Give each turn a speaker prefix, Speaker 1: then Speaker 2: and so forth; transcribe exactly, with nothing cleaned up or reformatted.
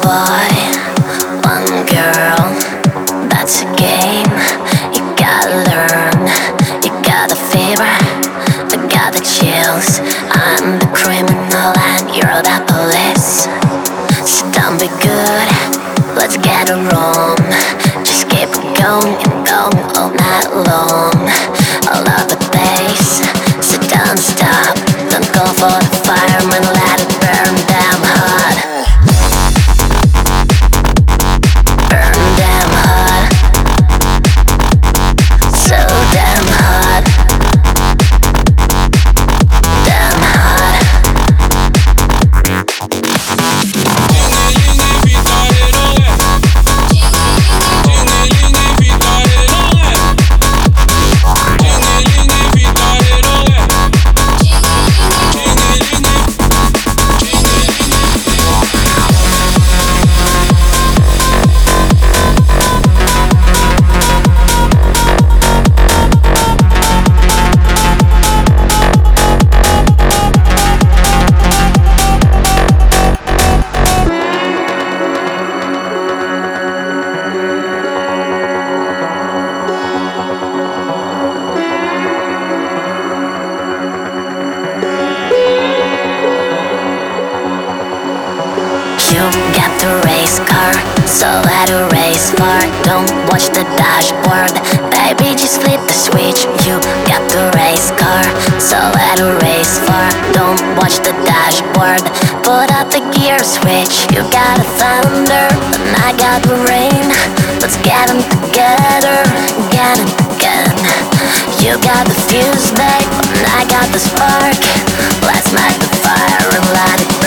Speaker 1: boy, one girl, that's a game. You gotta learn, you got the fever, I got the chills. I'm the criminal and you're the police. So don't be good, let's get a room. Just keep going and going all night long. I love the bass, so don't stop. Don't go for the fireman, let it burn damn hot. Burn damn hot. So damn hot. Damn hot. You got the race car, so let it race far. Don't watch the dashboard, baby, just flip the switch. You got the race car, so let it race far. Don't watch the dashboard, put up the gear switch. You got a thunder, and I got the rain. Let's get them together, get it again. You got the fuse, babe, and I got the spark. Let's make the fire and light it